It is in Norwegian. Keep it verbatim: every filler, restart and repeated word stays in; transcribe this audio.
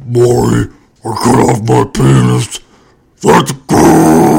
Maury, or cut off my penis. Let's go!